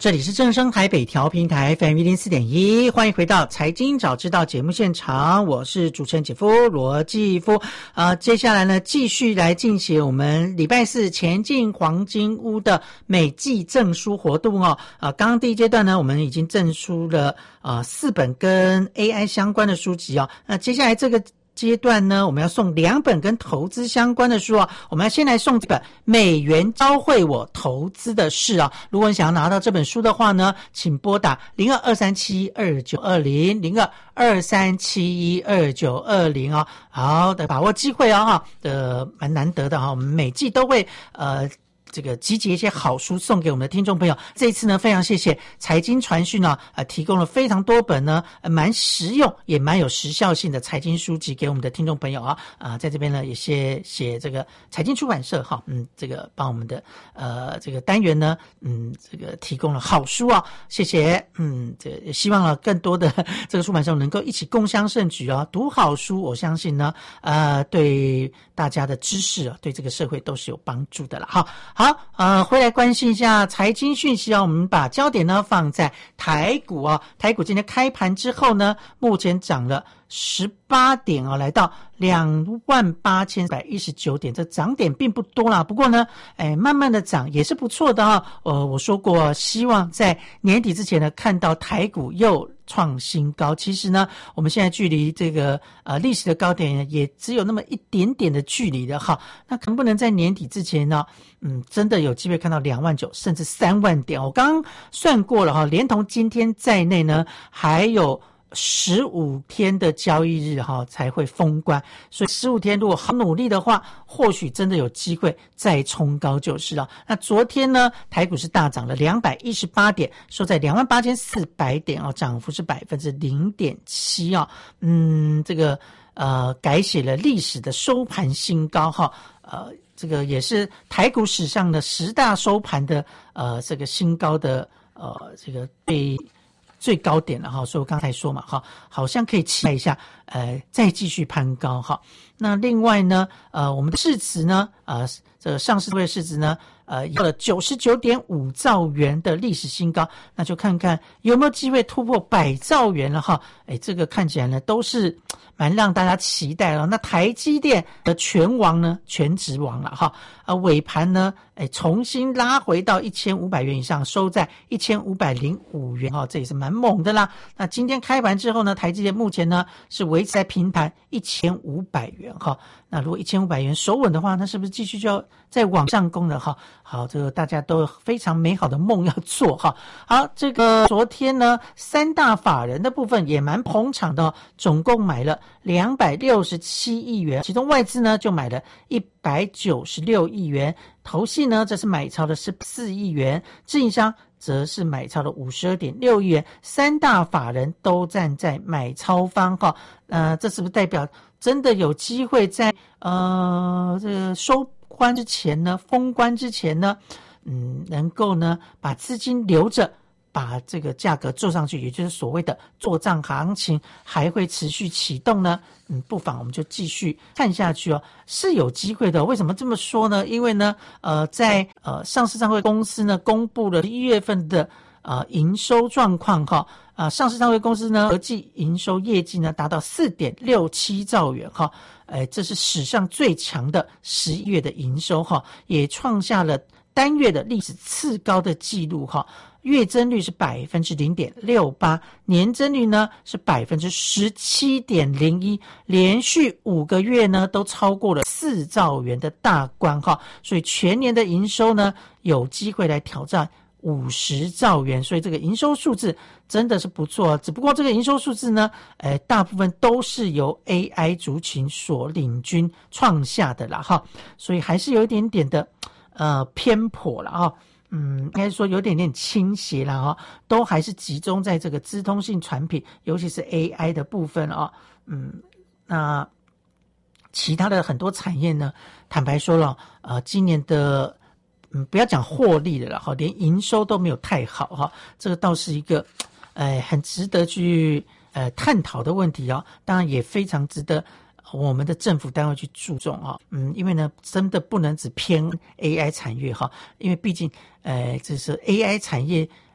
这里是正声台北调频台 F M 一零四点一，欢迎回到财经早知道节目现场，我是主持人姐夫罗继夫。呃，接下来呢，继续来进行我们礼拜四前进黄金屋的每季赠书活动哦。呃，刚刚第一阶段呢，我们已经赠出了呃四本跟 A I 相关的书籍哦。那接下来这个阶段呢，我们要送两本跟投资相关的书啊。我们要先来送这本《美元教会我投资的事》啊。如果你想要拿到这本书的话呢，请拨打零二二三七二九二零零二二三七一二九二零啊。好的，把握机会啊哈，呃，蛮难得的哈。我们每季都会呃。这个集结一些好书送给我们的听众朋友。这一次呢，非常谢谢财经传讯呢，呃，提供了非常多本呢，呃、蛮实用也蛮有时效性的财经书籍给我们的听众朋友啊。啊、呃，在这边呢，也谢谢这个财经出版社哈，嗯，这个帮我们的呃这个单元呢，嗯，这个提供了好书啊，谢谢。嗯，这也希望呢更多的这个出版社能够一起共襄盛举啊，读好书，我相信呢，呃，对大家的知识啊，对这个社会都是有帮助的了哈。好。好，呃，回来关心一下财经讯息啊。我们把焦点呢放在台股啊，台股今天开盘之后呢，目前涨了十八点啊，来到两万八千一百一十九点，这涨点并不多啦。不过呢，哎，慢慢的涨也是不错的啊。呃，我说过，希望在年底之前呢，看到台股又创新高。其实呢，我们现在距离这个呃历史的高点也只有那么一点点的距离的哈。那能不能在年底之前呢，嗯，真的有机会看到两万九甚至三万点？我刚刚算过了哈，连同今天在内呢，还有十五天的交易日哈才会封关，所以十五天如果好努力的话，或许真的有机会再冲高就是了。那昨天呢，台股是大涨了两百一十八点，收在两万八千四百点哦，涨幅是百分之零点七啊。嗯，这个呃改写了历史的收盘新高哈，呃，这个也是台股史上的十大收盘的呃这个新高的呃这个被。最高点了哈，所以我刚才说嘛哈，好像可以期待一下，呃，再继续攀高哈。那另外呢，呃，我们的市值呢，呃，这个上市会市值呢，呃，有了九十九点五兆元的历史新高，那就看看有没有机会突破百兆元了哈。哎，这个看起来呢都是蛮让大家期待了。那台积电的全王呢，全职王了哈，呃，尾盘呢，哎，重新拉回到一千五百元以上，收在一千五百零五元哈，这也是蛮猛的啦。那今天开盘之后呢，台积电目前呢是维持在平盘一千五百元哈。那如果一千五百元守稳的话，那是不是继续就要再往上攻了哈？好，这个大家都有非常美好的梦要做哈。好，这个昨天呢，三大法人的部分也蛮捧场的哦，总共买了两百六十七亿元，其中外资呢就买了一百九十六亿元，投信呢这是买超了十四亿元，自营商则是买超了五十二点六亿元，三大法人都站在买超方哈。呃，这是不是代表真的有机会在呃这个收关之前呢，封关之前呢，嗯，能够呢把资金留着，把这个价格做上去，也就是所谓的做账行情还会持续启动呢？嗯，不妨我们就继续看下去哦，是有机会的。为什么这么说呢？因为呢，呃，在呃上市上柜公司呢公布了一月份的呃营收状况哈，啊、呃，上市上柜公司呢合计营收业绩呢达到四点六七兆元哈，哎，这是史上最强的十一月的营收哈，也创下了单月的历史次高的记录哈。月增率是百分之零点六八，年增率呢是百分之十七点零一，连续五个月呢都超过了四兆元的大关哈，所以全年的营收呢有机会来挑战五十兆元，所以这个营收数字真的是不错。只不过这个营收数字呢，呃，大部分都是由 A I 族群所领军创下的啦哈，所以还是有一点点的呃偏颇了哈。嗯，应该说有点点倾斜了哈，都还是集中在这个资通信产品，尤其是 A I 的部分啊。嗯，那其他的很多产业呢，坦白说了，呃，今年的嗯，不要讲获利了啦，哈，连营收都没有太好哈，这个倒是一个，呃，很值得去呃探讨的问题啊。当然也非常值得我们的政府单位去注重啊，嗯，因为呢，真的不能只偏 A I 产业哈，因为毕竟，呃，这是 A I 产业，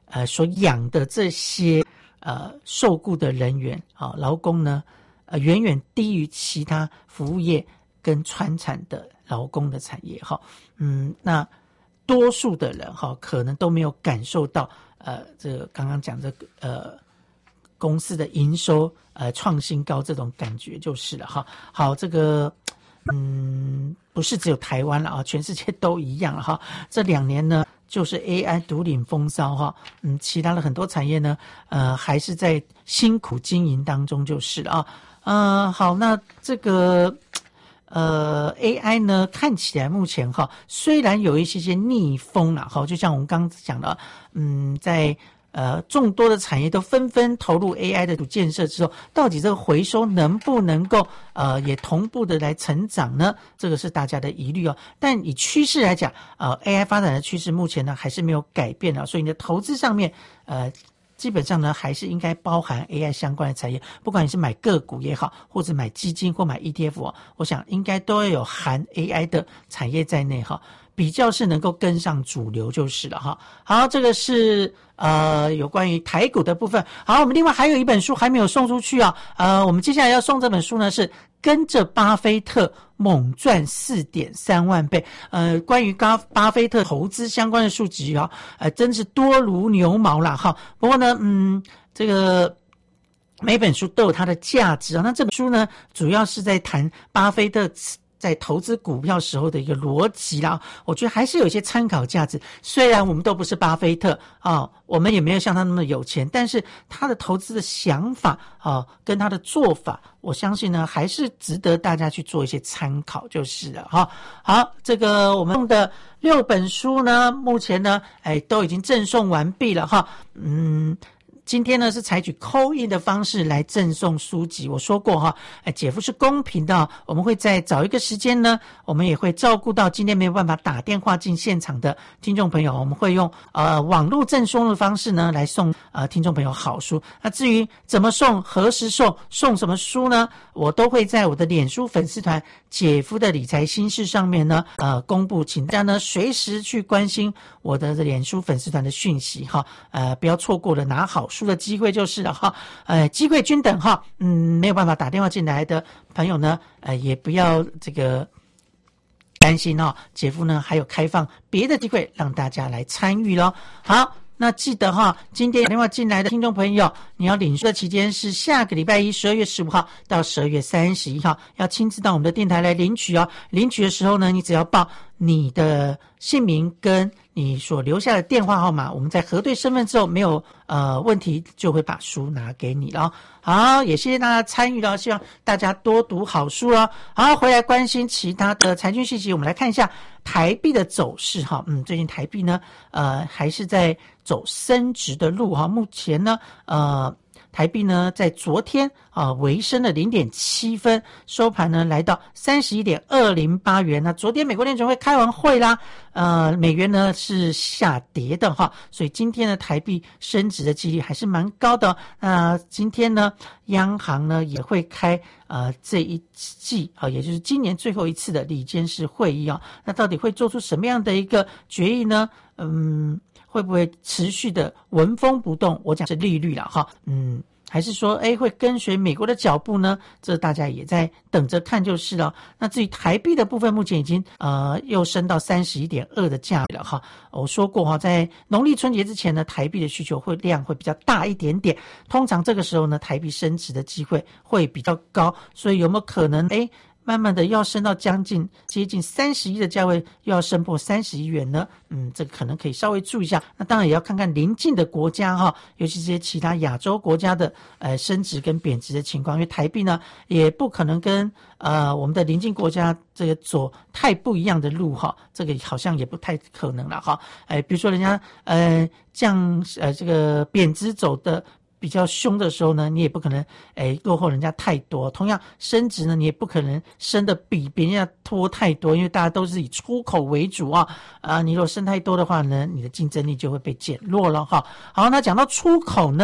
呃所养的这些呃受雇的人员啊，劳工呢，呃远远低于其他服务业跟传产的劳工的产业哈。嗯，那多数的人哈，可能都没有感受到呃这个刚刚讲这个呃公司的营收呃创新高这种感觉就是了哈。好，这个。嗯，不是只有台湾了啊，全世界都一样了哈。这两年呢，就是 A I 独领风骚哈。嗯，其他的很多产业呢，呃，还是在辛苦经营当中就是了啊。呃，好，那这个呃 A I 呢，看起来目前哈，虽然有一些些逆风了哈，就像我们刚刚讲的，嗯，在。呃，众多的产业都纷纷投入 A I 的建设之后，到底这个回收能不能够呃也同步的来成长呢？这个是大家的疑虑哦。但以趋势来讲，呃 A I 发展的趋势目前呢还是没有改变的，所以你的投资上面呃基本上呢还是应该包含 A I 相关的产业，不管你是买个股也好，或者买基金或买 E T F 哦，我想应该都要有含 A I 的产业在内哈。比较是能够跟上主流就是了哈。好，这个是呃有关于台股的部分。好，我们另外还有一本书还没有送出去啊。呃，我们接下来要送这本书呢是跟着巴菲特猛赚 四点三万倍。呃，关于巴巴菲特投资相关的书籍啊，呃，真是多如牛毛啦哈。不过呢，嗯，这个。每本书都有它的价值啊。那这本书呢，主要是在谈巴菲特在投资股票时候的一个逻辑啦，我觉得还是有一些参考价值。虽然我们都不是巴菲特啊，我们也没有像他那么有钱，但是他的投资的想法啊，跟他的做法，我相信呢，还是值得大家去做一些参考，就是了哈。好，这个我们用的六本书呢，目前呢，哎，都已经赠送完毕了哈。嗯。今天呢是采取 call in 的方式来赠送书籍，我说过哈，哎，姐夫是公平的，我们会再找一个时间呢，我们也会照顾到今天没有办法打电话进现场的听众朋友，我们会用呃网络赠送的方式呢来送呃听众朋友好书。那至于怎么送、何时送、送什么书呢，我都会在我的脸书粉丝团姐夫的理财心事上面呢呃公布，请大家呢随时去关心我的脸书粉丝团的讯息哈，呃不要错过了拿好书的机会就是了哈，呃，机会均等哈，嗯，没有办法打电话进来的朋友呢，呃，也不要这个担心哦，姐夫呢还有开放别的机会让大家来参与咯。好，那记得哈，今天打电话进来的听众朋友，你要领书的期间是下个礼拜一，十二月十五号到十二月三十一号，要亲自到我们的电台来领取哦。领取的时候呢，你只要报你的姓名跟你所留下的电话号码，我们在核对身份之后没有呃问题，就会把书拿给你了。好，也谢谢大家参与了，希望大家多读好书哦。好，回来关心其他的财经信息，我们来看一下台币的走势哈。嗯，最近台币呢，呃，还是在走升值的路哈。目前呢，呃。台币呢，在昨天啊微升了 零点七分，收盘呢来到 三十一点二零八元。那昨天美国联准会开完会啦，呃，美元呢是下跌的哈，所以今天呢台币升值的几率还是蛮高的。那、呃、今天呢，央行呢也会开呃这一季啊、呃，也就是今年最后一次的理监事会议啊。那到底会做出什么样的一个决议呢？嗯。会不会持续的纹风不动？我讲是利率了哈，嗯，还是说哎会跟随美国的脚步呢？这大家也在等着看就是了。那至于台币的部分，目前已经呃又升到 三十一点二 的价位了哈。我说过哈，在农历春节之前呢，台币的需求会量会比较大一点点，通常这个时候呢，台币升值的机会会比较高，所以有没有可能哎？慢慢的要升到将近接近三十一的价位，又要升破三十一元呢？嗯，这个可能可以稍微注意一下。那当然也要看看邻近的国家哈，尤其这些其他亚洲国家的呃升值跟贬值的情况，因为台币呢也不可能跟呃我们的邻近国家这个走太不一样的路哈，这个好像也不太可能了哈。哎，比如说人家呃降呃这个贬值走的比较凶的时候呢，你也不可能诶落后人家太多。同样升值呢，你也不可能升的比别人家多太多，因为大家都是以出口为主啊。啊，你如果升太多的话呢，你的竞争力就会被减弱了哈。好，那讲到出口呢，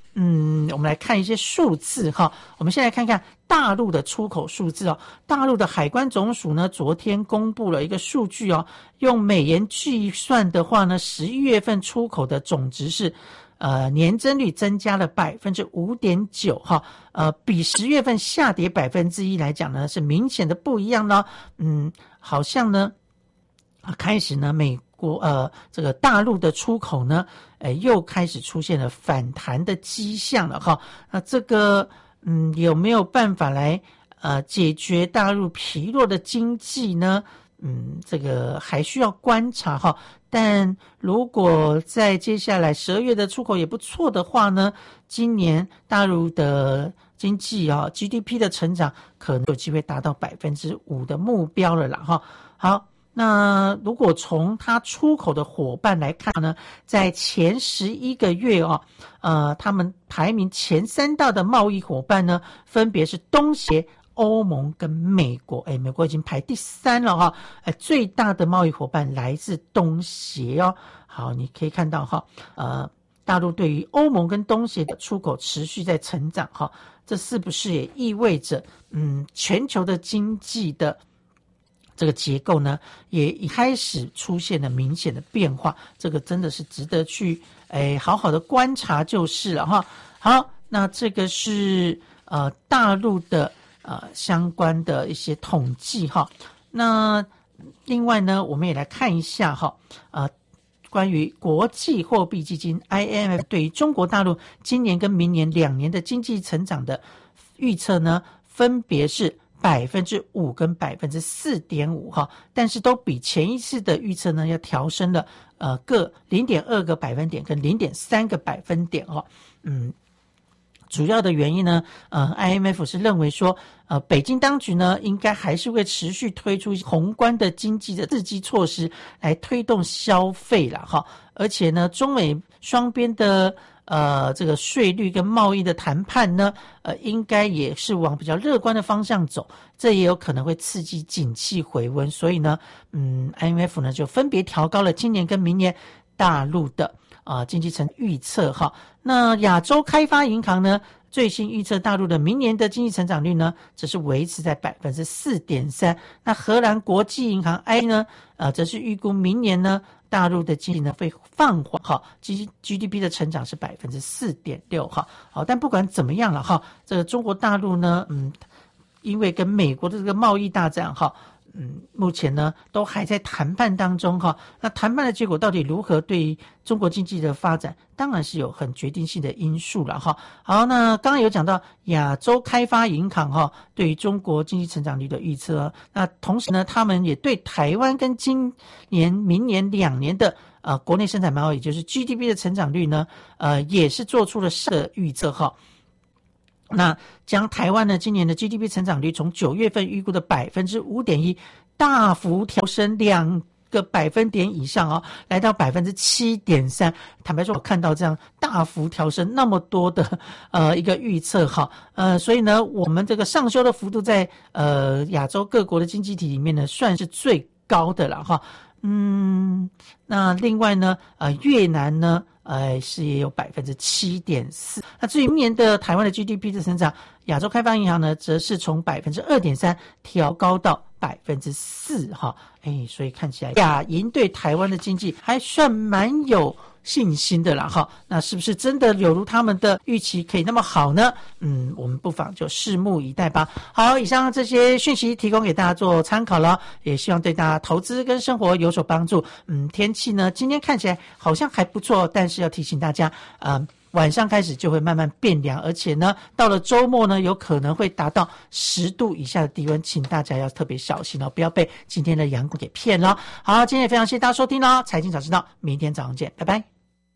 嗯，我们来看一些数字哈。我们先来看看大陆的出口数字哦。大陆的海关总署呢，昨天公布了一个数据哦，用美元计算的话呢，十一月份出口的总值是呃年增率增加了百分之五点九哈，呃，比十月份下跌百分之一来讲呢，是明显的不一样呢。嗯，好像呢，开始呢，美国呃这个大陆的出口呢，呃又开始出现了反弹的迹象了哈。那这个嗯有没有办法来呃解决大陆疲弱的经济呢？嗯，这个还需要观察哈。但如果在接下来十二月的出口也不错的话呢，今年大陆的经济啊 G D P 的成长可能有机会达到百分之五的目标了啦哈。好。那如果从它出口的伙伴来看呢，在前十一个月哦，呃，他们排名前三大的贸易伙伴呢，分别是东协、欧盟跟美国。哎，美国已经排第三了哈，哎，最大的贸易伙伴来自东协哦。好，你可以看到哈，呃，大陆对于欧盟跟东协的出口持续在成长哈，这是不是也意味着，嗯，全球的经济的这个结构呢，也开始出现了明显的变化，这个真的是值得去诶好好的观察就是了哈。好，那这个是呃大陆的呃相关的一些统计哈。那另外呢，我们也来看一下哈，呃关于国际货币基金 I M F 对于中国大陆今年跟明年两年的经济成长的预测呢，分别是百分之五跟百分之四点五哈，但是都比前一次的预测呢要调升了呃各零点二个百分点跟零点三个百分点哈。嗯，主要的原因呢，呃 ，I M F 是认为说，呃，北京当局呢应该还是会持续推出宏观的经济的刺激措施来推动消费啦哈，而且呢，中美双边的呃，这个税率跟贸易的谈判呢，呃，应该也是往比较乐观的方向走，这也有可能会刺激景气回温。所以呢，嗯 ，I M F 呢就分别调高了今年跟明年大陆的啊、呃、经济成预测哈。那亚洲开发银行呢，最新预测大陆的明年的经济成长率呢，则是维持在百分之四点三。那荷兰国际银行 I 呢，呃，则是预估明年呢，大陆的经济呢会放缓哈 ，G G D P 的成长是百分之四点六哈。好，但不管怎么样了哈，这个中国大陆呢，嗯，因为跟美国的这个贸易大战哈。嗯，目前呢都还在谈判当中哈。那谈判的结果到底如何，对于中国经济的发展，当然是有很决定性的因素了哈。好，那刚刚有讲到亚洲开发银行哈，对于中国经济成长率的预测，那同时呢，他们也对台湾跟今年、明年两年的呃国内生产毛，也就是 G D P 的成长率呢，呃，也是做出了设预测哈。那将台湾呢今年的 G D P 成长率从九月份预估的百分之五点一大幅调升两个百分点以上哦，来到百分之七点三。坦白说，我看到这样大幅调升那么多的呃一个预测哈，呃，所以呢，我们这个上修的幅度在呃亚洲各国的经济体里面呢，算是最高的了哈。嗯，那另外呢，呃，越南呢，呃，是也有百分之七点四。那至于明年的台湾的 G D P 的成长，亚洲开发银行呢，则是从百分之二点三调高到百分之四哈。哎，所以看起来亚银对台湾的经济还算蛮有信心的啦哈。那是不是真的有如他们的预期可以那么好呢？嗯，我们不妨就拭目以待吧。好，以上这些讯息提供给大家做参考了，也希望对大家投资跟生活有所帮助。嗯，天气呢今天看起来好像还不错，但是要提醒大家，呃晚上开始就会慢慢变凉，而且呢，到了周末呢，有可能会达到十度以下的低温，请大家要特别小心哦，不要被今天的阳光给骗了。好，今天也非常谢谢大家收听咯，财经早知道，明天早上见，拜拜。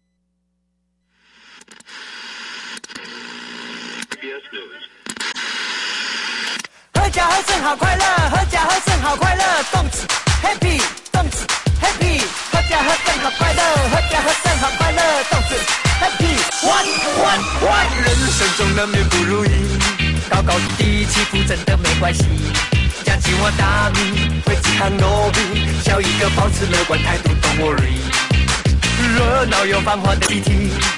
合家喝正好快乐，合家喝正好快乐，动词 happy， 动词 happy， 合家喝正好快乐，合家喝正好快乐，动词 happy， one one one。人生中难免不如意，高高低低起伏真的没关系，将青蛙大米会几行糯米，笑一个保持乐观态度 ，Don't worry。热闹又繁华的集体，有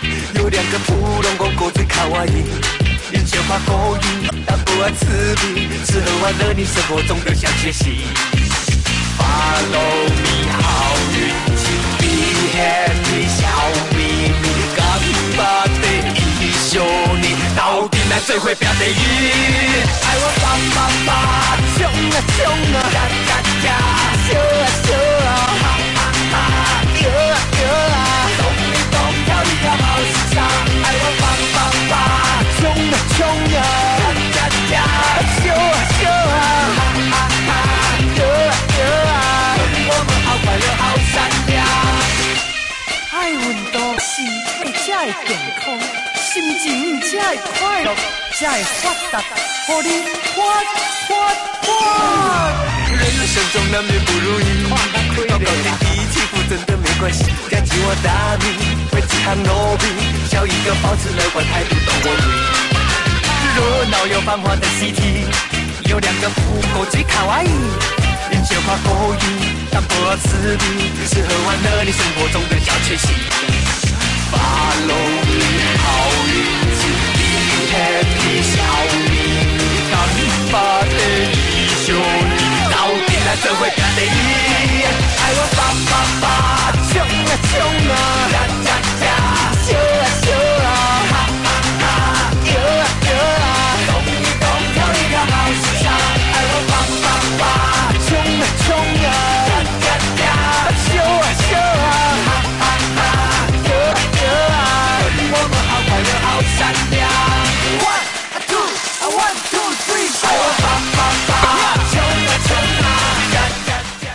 有两个普通公狗最卡哇伊，人笑话勾引，但不爱刺鼻，吃喝玩乐你生活中的小确幸。Follow me， 好运气 ，Be happy， 小秘密，干巴的英雄你，到底哪最会表的语？爱我爸爸爸，冲啊冲啊，呀呀呀，笑啊笑啊，哈哈哈，摇啊摇啊，动一动，跳一跳，好时尚。爱我爸爸爸，冲啊冲啊，呀呀呀，笑啊笑啊，哈哈哈，摇啊摇啊，我们好快乐，好善良。爱运动，身体才会健康，心情才会快乐，才会发达，互你发发发。人生中难免不如意，高高低低起伏真的没关系，加紧我大米，为几行努力，笑一个保持乐观态度懂我对。热闹又繁华的 City， 有两个富狗最卡哇伊，人笑话勾引，但不要刺鼻，吃喝玩乐你生活中的小确幸。Follow me， 好运气 ，Be happy， 小秘密，干巴的英雄你，到底哪最会表的意？爱我爸爸爸，冲啊冲啊，呀呀呀，笑啊笑啊，哈哈哈，摇啊摇啊，动一动，跳一跳，好时尚。爱我爸爸爸，冲啊冲啊，呀呀呀，笑啊笑啊，哈哈哈，摇啊摇啊，我们好快乐，好善良。One two one two three， 爱我爸爸爸，冲啊冲啊，呀呀呀。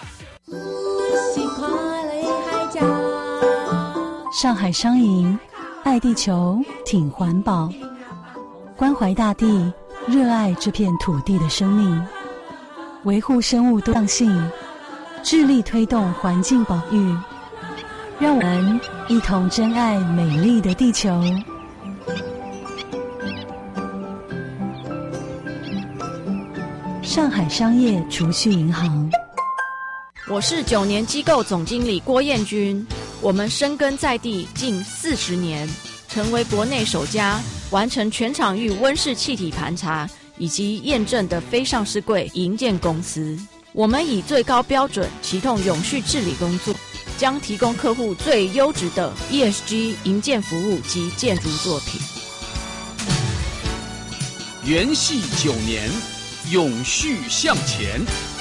上海商银，爱地球，挺环保，关怀大地，热爱这片土地的生命，维护生物多样性，致力推动环境保育，让我们一同珍爱美丽的地球。上海商业储蓄银行。 我是九年机构总经理郭彦君，我们深耕在地近四十年，成为国内首家完成全场域温室气体盘查以及验证的非上市柜营建公司。我们以最高标准启动永续治理工作，将提供客户最优质的 E S G 营建服务及建筑作品。 元系九年，永续向前。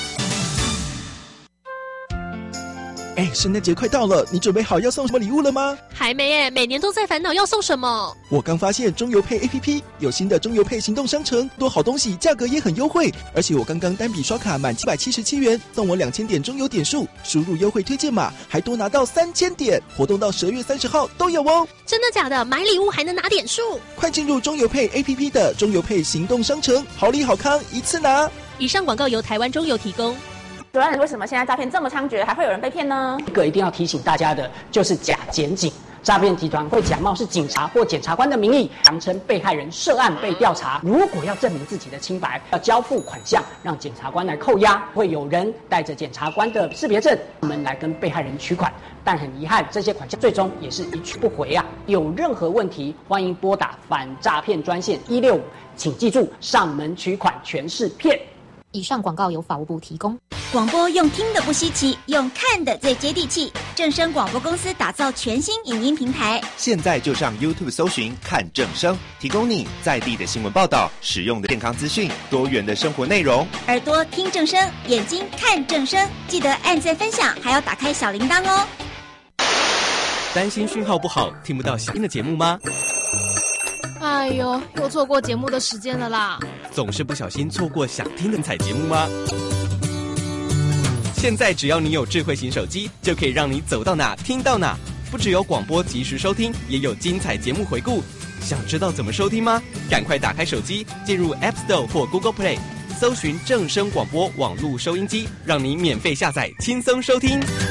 哎，圣诞节快到了，你准备好要送什么礼物了吗？ 还没耶，每年都在烦恼要送什么。 我刚发现中邮配 A P P 有新的中邮配行动商城，多好东西，价格也很优惠。而且我刚刚单笔刷卡满七百七十七元，送我两千点中邮点数，输入优惠推荐码，还多拿到三千点，活动到十二月三十号都有哦。 真的假的？买礼物还能拿点数？ 快进入中邮配 A P P 的中邮配行动商城，好礼好康一次拿。 以上广告由台湾中邮提供。 主任，为什么现在诈骗这么猖獗，还会有人被骗呢？ 一个一定要提醒大家的，就是假检警。诈骗集团会假冒是警察或检察官的名义，谎称被害人涉案被调查。如果要证明自己的清白，要交付款项让检察官来扣押。会有人带着检察官的识别证，我们来跟被害人取款。但很遗憾，这些款项最终也是一去不回啊！有任何问题，欢迎拨打反诈骗专线一六五，请记住，上门取款全是骗。 以上广告由法务部提供。 广播用听的不稀奇，用看的最接地气。正声广播公司打造全新影音平台， 现在就上 YouTube 搜寻看正声，提供你在地的新闻报道、实用的健康资讯、多元的生活内容。 耳朵听正声，眼睛看正声，记得按赞分享，还要打开小铃铛哦。 担心讯号不好，听不到想听的节目吗？ 哎呦，又错过节目的时间了啦！ 总是不小心错过想听的精彩节目吗？现在只要你有智慧型手机，就可以让你走到哪听到哪。不只有广播及时收听，也有精彩节目回顾。想知道怎么收听吗？赶快打开手机，进入 App Store 或 Google Play， 搜寻正声广播网络收音机，让你免费下载，轻松收听。